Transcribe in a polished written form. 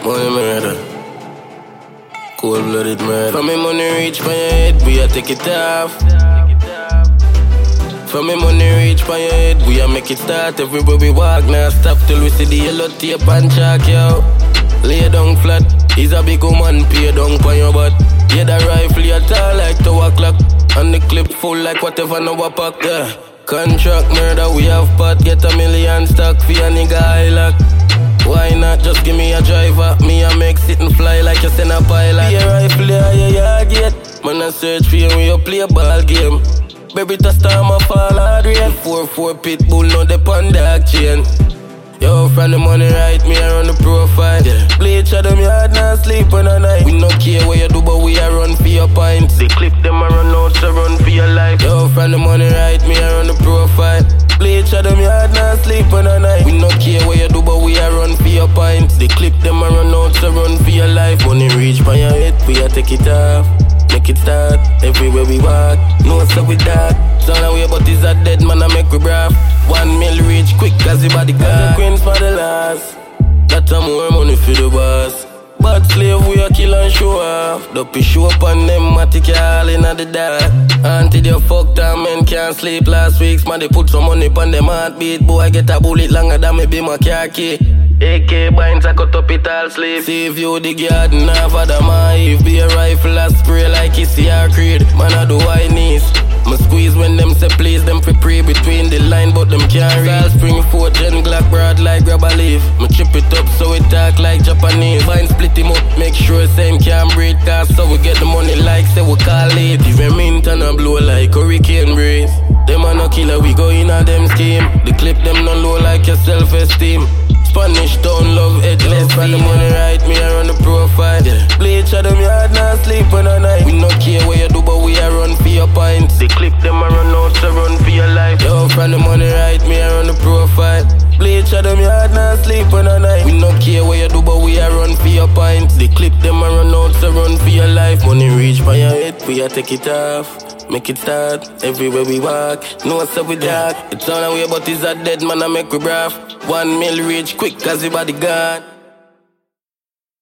Money murder, cold-blooded murder. From me money reach by your head, we a take it off. From me money reach by your head, we a make it start. Everywhere we walk, now stop till we see the yellow tape and chalk, yo. Lay down flat, he's a big woman, pay down on your butt. Yeah, the rifle, you tall like tower clock. And the clip full like whatever no pack, yeah. Contract murder, we have pot, get $1 million stock for a nigga I lock. Why not just give me a driver? Me a make sit and fly like you send a pilot. Be a rifle, yeah, get. Man, I search for you when you play a ball game. Baby, to star my fall hard rate. 4-4 pit bull, no the on dog chain. Yo, from the money right, me I run the profile. Bleach at them yard, not sleep on a night. We no care what you do, but we a run for your pints. They clip them and run out, so run for your life. Yo, from the money right, me I run the profile. Bleach at them yard, not sleep on a night. We no care what you do, but we a run for your pints. They clip them and run out, so run for your life. Money reach by your head, we a take it off. Make it start, everywhere we walk. No so with that. Sound away but is a dead man I make we braff. 1 mil reach quick as the bodyguard. The queens for the last. That's a more money for the boss. Bad slave we a kill and show off. Dopey show up on them matic all in the dark. Until you fucked and men can't sleep. Last week's man they put some money on them heartbeat. Boy I get a bullet longer than me be my car key. AK binds, I cut up it all sleeve. Save you the garden, have a damn Eve. Be a rifle, I spray like it's CR Creed. Man, I do I knees. Me squeeze when them say please, them fi pray between the line, but them can't read. All spring 4 gen Glock broad like grab a leaf. Me chip it up so it talk like Japanese. Vine split him up, make sure same can't breathe. Cause so we get the money like say we call it. Even mint and a blow like hurricane breeze. Them a no killer, we go in a them scheme. The clip them no low like your self-esteem. Spanish town love headless. For the money right, me I run the profile. Bleach at them yard, not sleep on a night. We no care what you do, but we a run for your pints. They clip them and run out, so run for your life. Yo, from the money right, me I run the profile. Bleach at them yard, not sleep on a night. We no care what you do, but we a run for your pints. They clip them and run out, so run for your life. Money reach by your head, we a take it off. Make it start, everywhere we walk. No so we dark. It's on our way, but it's a dead man I make we braff. 1 mil reach quick as the bodyguard.